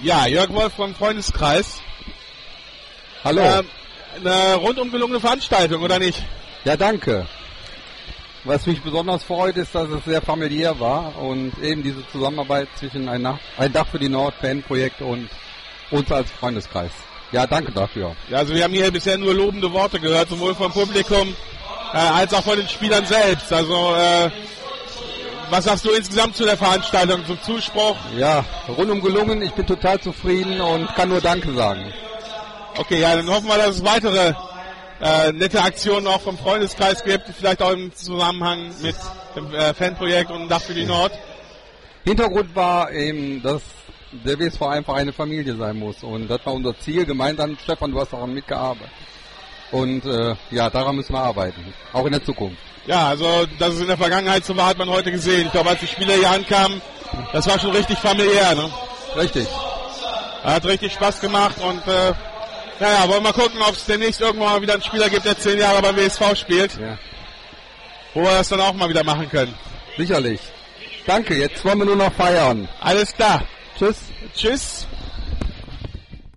Ja, Jörg Wolf vom Freundeskreis. Hallo. Eine rundum gelungene Veranstaltung, oder nicht? Ja, danke. Was mich besonders freut, ist, dass es sehr familiär war und eben diese Zusammenarbeit zwischen ein Dach für die Nord-Fan-Projekt und uns als Freundeskreis. Ja, danke dafür. Ja, also wir haben hier bisher nur lobende Worte gehört, sowohl vom Publikum als auch von den Spielern selbst. Also was sagst du insgesamt zu der Veranstaltung, zum Zuspruch? Ja, rundum gelungen. Ich bin total zufrieden und kann nur Danke sagen. Okay, ja, dann hoffen wir, dass es weitere nette Aktionen auch vom Freundeskreis gibt, vielleicht auch im Zusammenhang mit dem Fanprojekt und Dach für die Nord. Hintergrund war eben, dass der WSV einfach eine Familie sein muss. Und das war unser Ziel. Gemeinsam, Stefan, du hast daran mitgearbeitet. Und ja, daran müssen wir arbeiten. Auch in der Zukunft. Ja, also dass es in der Vergangenheit so war, hat man heute gesehen. Ich glaube, als die Spieler hier ankamen, das war schon richtig familiär. Ne? Richtig. Hat richtig Spaß gemacht und naja, wollen wir mal gucken, ob es demnächst irgendwann mal wieder einen Spieler gibt, der 10 Jahre beim WSV spielt. Ja. Wo wir das dann auch mal wieder machen können. Sicherlich. Danke, jetzt wollen wir nur noch feiern. Alles klar. Tschüss. Tschüss.